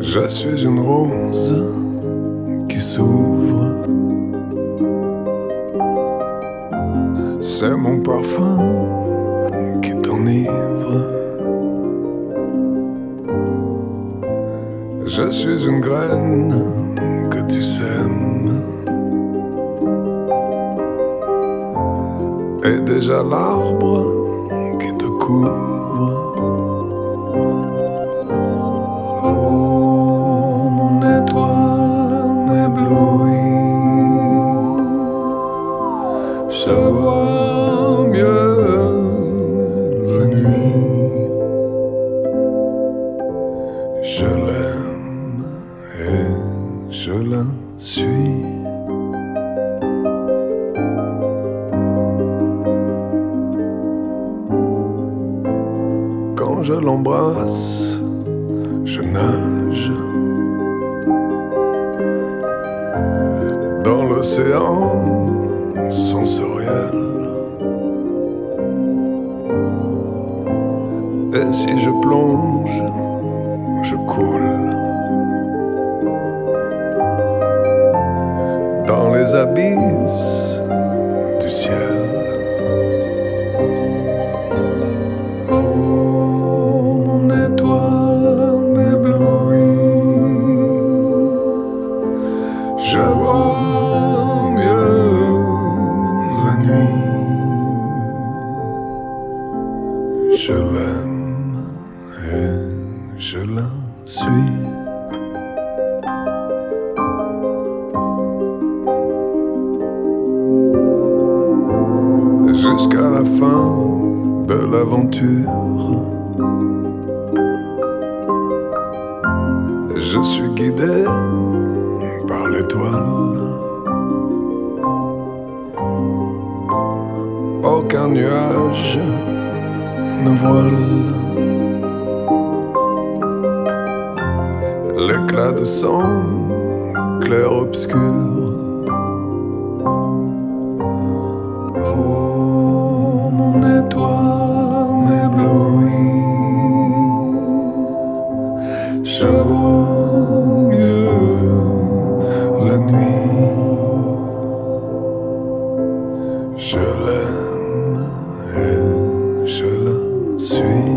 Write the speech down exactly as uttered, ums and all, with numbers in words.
Je suis une rose qui s'ouvre. C'est mon parfum qui t'enivre. Je suis une graine que tu sèmes. Et déjà l'arbre qui te couvre. Oh, mon étoile éblouie, je vois mieux la nuit. Je l'aime et je la suis. Quand je l'embrasse, je nage dans l'océan sensoriel. Et si je plonge, je coule dans les abysses du ciel. Oh, mon étoile éblouie, je vois mieux la nuit. Je l'aime et je la suis. Jusqu'à la fin de l'aventure, je suis guidé par l'étoile. Aucun nuage ne voile l'éclat de son clair-obscur. Oh, mon étoile éblouie, je vois mieux la nuit. Je l'aime et je la suis.